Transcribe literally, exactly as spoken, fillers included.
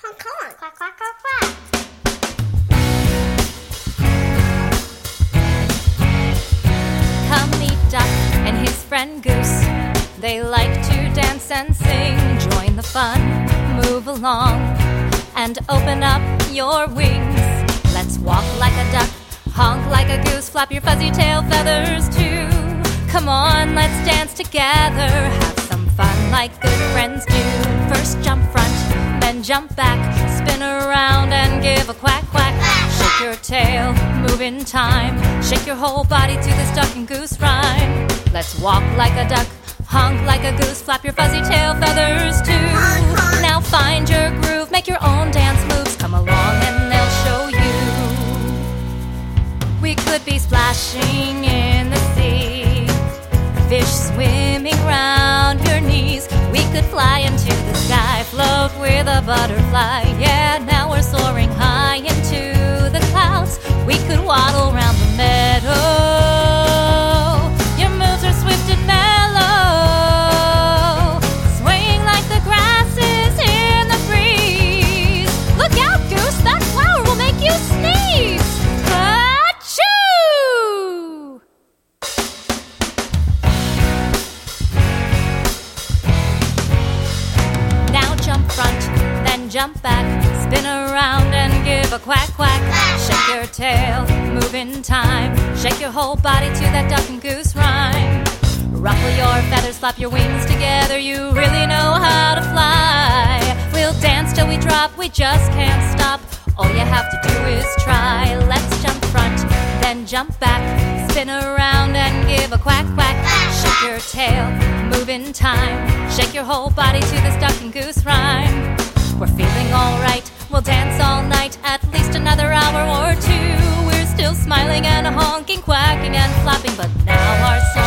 Honk, honk. Quack, quack, quack, quack. Come meet Duck and his friend Goose. They like to dance and sing. Join the fun, move along, and open up your wings. Let's walk like a duck, honk like a goose, flap your fuzzy tail feathers too. Come on, let's dance together, have some fun like good friends do. First jump front, then jump back, spin around and give a quack quack. Shake your tail, move in time, shake your whole body to this duck and goose rhyme. Let's walk like a duck, honk like a goose, flap your fuzzy tail feathers too. Now find your groove, make your own dance moves, come along and they'll show you. We could be splashing in the sea, fish swimming round your knees. We could fly into the sky, float with a butterfly. Yeah, now we're soaring high into the clouds. We could waddle round the meadow. Your moves are swift and mellow, swaying like the grasses in the breeze. Look out, Goose, that flower will make you sneeze. Achoo! Now jump front, then jump back, spin around and give a quack quack. Shake your tail, move in time, shake your whole body to that duck and goose rhyme. Ruffle your feathers, flap your wings together, you really know how to fly. We'll dance till we drop, we just can't stop. All you have to do is try. Let's jump front, then jump back, spin around and give a quack quack. Shake your tail, move in time, shake your whole body to this duck and goose rhyme. We're feeling alright, we'll dance all night, at least another hour or two. We're still smiling and honking, quacking and flapping, but now our song